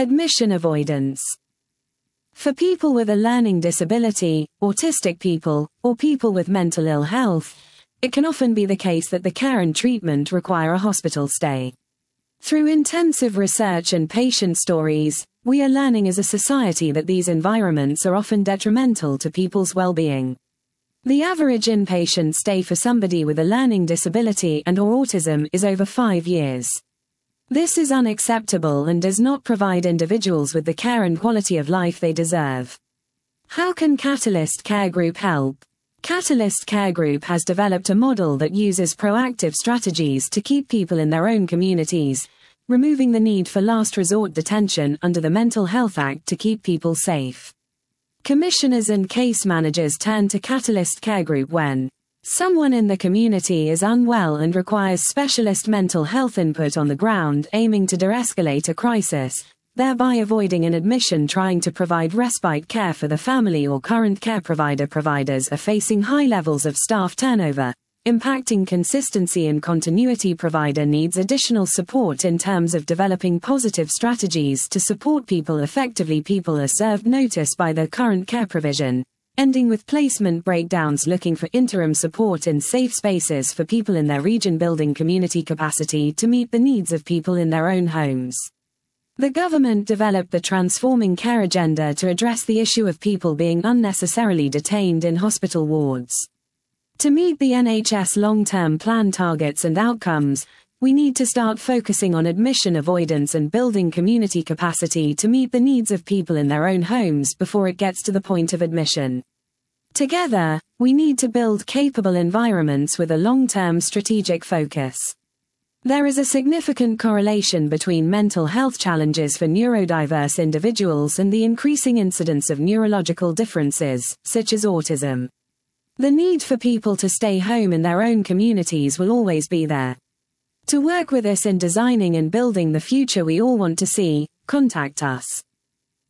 Admission avoidance. For people with a learning disability, autistic people, or people with mental ill health, it can often be the case that the care and treatment require a hospital stay. Through intensive research and patient stories, we are learning as a society that these environments are often detrimental to people's well-being. The average inpatient stay for somebody with a learning disability and/or autism is over 5 years. This is unacceptable and does not provide individuals with the care and quality of life they deserve. How can Catalyst Care Group help? Catalyst Care Group has developed a model that uses proactive strategies to keep people in their own communities, removing the need for last resort detention under the Mental Health Act to keep people safe. Commissioners and case managers turn to Catalyst Care Group when someone in the community is unwell and requires specialist mental health input on the ground, aiming to de-escalate a crisis, thereby avoiding an admission. Trying to provide respite care for the family or current care providers are facing high levels of staff turnover, impacting consistency and continuity. Provider needs additional support in terms of developing positive strategies to support people effectively. People are served notice by their current care provision, ending with placement breakdowns. Looking for interim support in safe spaces for people in their region, building community capacity to meet the needs of people in their own homes. The government developed the Transforming Care Agenda to address the issue of people being unnecessarily detained in hospital wards. To meet the NHS long-term plan targets and outcomes, we need to start focusing on admission avoidance and building community capacity to meet the needs of people in their own homes before it gets to the point of admission. Together, we need to build capable environments with a long-term strategic focus. There is a significant correlation between mental health challenges for neurodiverse individuals and the increasing incidence of neurological differences, such as autism. The need for people to stay home in their own communities will always be there. To work with us in designing and building the future we all want to see, contact us.